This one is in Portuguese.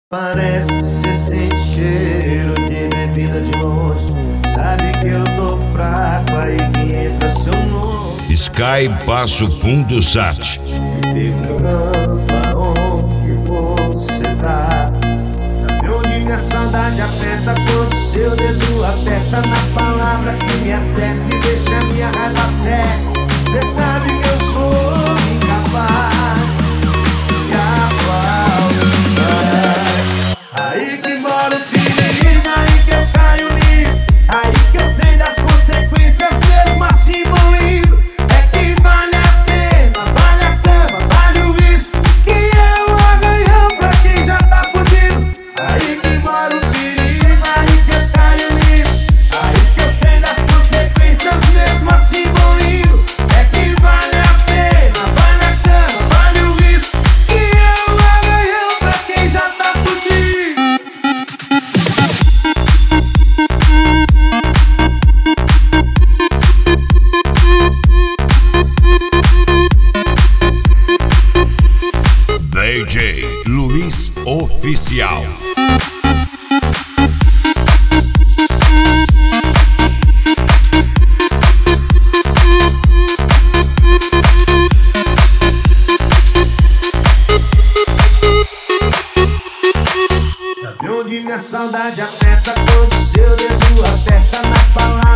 Parece ser sente cheiro de bebida de longe. Sabe que eu tô fraco, aí que entra seu nome. Sky Passo Fundo Sat. Fico cantando aonde você tá. Sabe onde minha saudade aperta quando seu dedo aperta na palavra que me acerta e deixa minha raiva certa. Cê sabe que eu sou incapaz de apagar. Aí que mora o perigo, aí que eu caio livre. Aí que eu sei das consequências, mesmo assim vou indo. É que vale a pena, vale a cama, vale o risco, que é o arranhão pra quem já tá fudido. Aí que mora o perigo, aí que eu caio livre. Aí que eu sei das consequências, mesmo assim vou indo. É que vale a pena, vale a cama, vale o risco, que é o arranhão pra quem já tá fudido. DJ Luiz Oficial. Sabe onde minha saudade aperta quando seu dedo aperta na palavra